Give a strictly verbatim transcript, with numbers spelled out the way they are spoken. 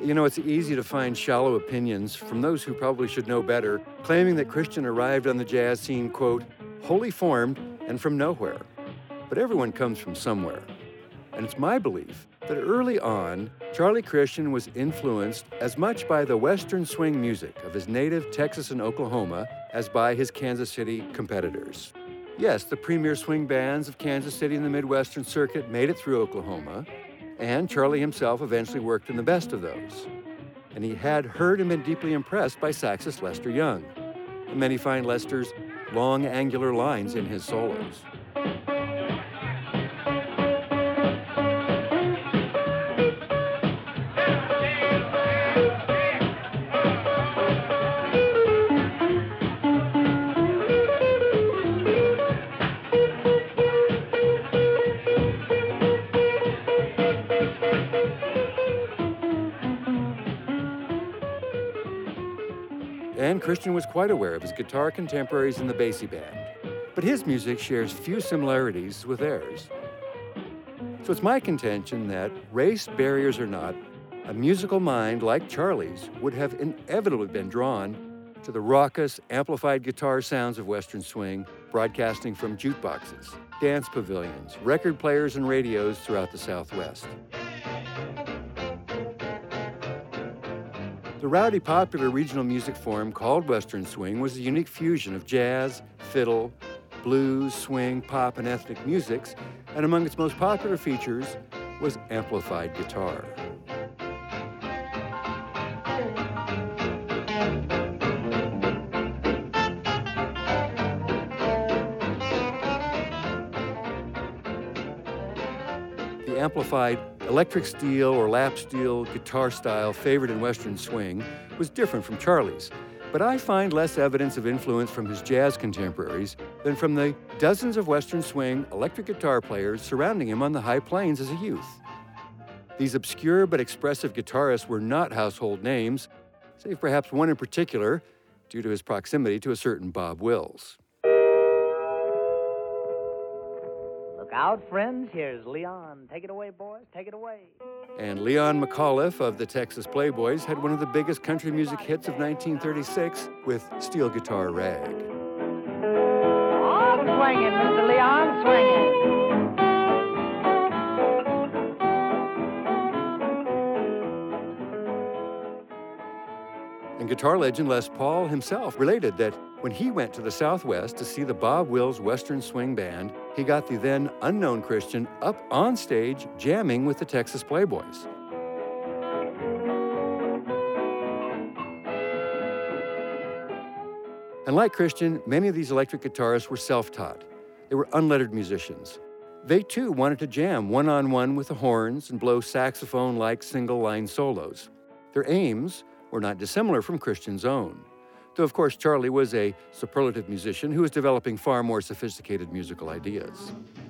You know, it's easy to find shallow opinions from those who probably should know better, claiming that Christian arrived on the jazz scene, quote, wholly formed and from nowhere. But everyone comes from somewhere. And it's my belief that early on, Charlie Christian was influenced as much by the Western swing music of his native Texas and Oklahoma as by his Kansas City competitors. Yes, the premier swing bands of Kansas City and the Midwestern circuit made it through Oklahoma, and Charlie himself eventually worked in the best of those. And he had heard and been deeply impressed by saxist Lester Young. And many find Lester's long, angular lines in his solos. And Christian was quite aware of his guitar contemporaries in the Basie Band, but his music shares few similarities with theirs. So it's my contention that, race barriers or not, a musical mind like Charlie's would have inevitably been drawn to the raucous, amplified guitar sounds of Western swing, broadcasting from jukeboxes, dance pavilions, record players, and radios throughout the Southwest. The rowdy, popular regional music form called Western swing was a unique fusion of jazz, fiddle, blues, swing, pop, and ethnic musics, and among its most popular features was amplified guitar. The amplified electric steel or lap steel guitar style favored in Western swing was different from Charlie's, but I find less evidence of influence from his jazz contemporaries than from the dozens of Western swing electric guitar players surrounding him on the high plains as a youth. These obscure but expressive guitarists were not household names, save perhaps one in particular, due to his proximity to a certain Bob Wills. Look out, friends. Here's Leon. Take it away, boys. Take it away. And Leon McAuliffe of the Texas Playboys had one of the biggest country music hits of nineteen thirty-six with Steel Guitar Rag. Oh, swinging, Mister Leon, swinging. And guitar legend Les Paul himself related that when he went to the Southwest to see the Bob Wills Western Swing Band, he got the then unknown Christian up on stage jamming with the Texas Playboys. And like Christian, many of these electric guitarists were self-taught. They were unlettered musicians. They too wanted to jam one-on-one with the horns and blow saxophone-like single-line solos. Their aims were not dissimilar from Christian's own, though of course Charlie was a superlative musician who was developing far more sophisticated musical ideas.